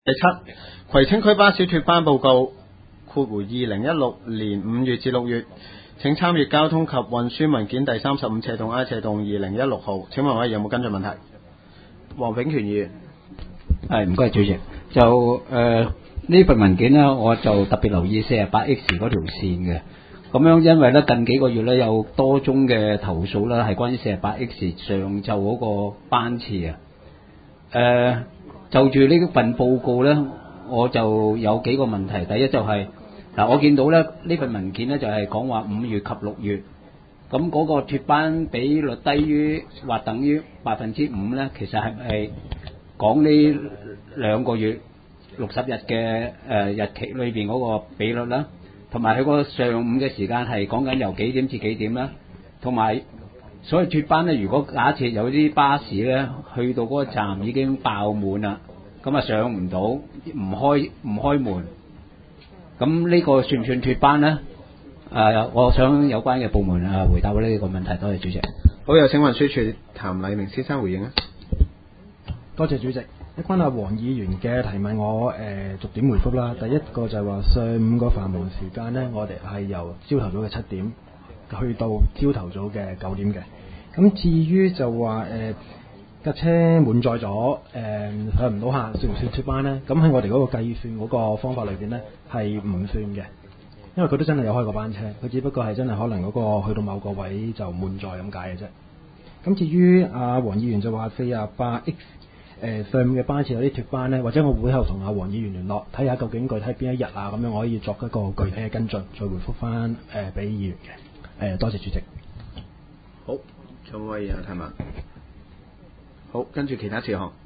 第七，葵青區巴士脫班報告括弧2016年5月至6月，請參閱交通及運輸文件第35/I/2016號。請問我有冇跟進問題？黃炳權議員。 係，唔該主席。就呢份文件呢，我就特別留意 48X 嗰條線嘅。咁樣因為咧近幾個月咧有多宗嘅投訴啦，係關於 48X 上晝嗰個班次啊。就住呢份報告咧，我就有幾個問題。第一就係我見到咧呢份文件咧就係講話5月及6月，咁嗰個脫班比率低於或等於5%咧，其實係咪講呢兩個月60日嘅日期裏邊嗰個比率啦？同埋佢個上午嘅時間係講緊由幾點至幾點啦？同埋所謂脫班咧，如果假設有啲巴士咧去到嗰個站已經爆滿啦，咁啊上唔到，唔開門，咁呢個算唔算脫班咧？我想有關嘅部門回答呢個問題。多謝主席。 好，有請運輸署譚禮明先生回應啊。 多謝主席。一關阿黃議員嘅提問，我逐點回覆啦。第一個就係話上午個繁忙時間呢，我哋係由朝頭早嘅7點去到朝頭早嘅9點嘅。咁至於就話架車滿載咗上唔到客，算唔算脫班呢？咁喺我哋嗰個計算嗰個方法裏邊呢，係唔算嘅，因為佢都真係有開過班車，佢只不過係真係可能嗰個去到某個位就滿載咁解嘅啫。咁至於阿黃議員就話48X上午嘅班次有啲脫班呢，或者我會後同阿黃議員聯絡，睇下究竟具體邊一日啊，咁樣我可以作一個具體嘅跟進，再回覆翻俾議員嘅。多謝主席。 好，仲可以提問。好，跟住其他事項。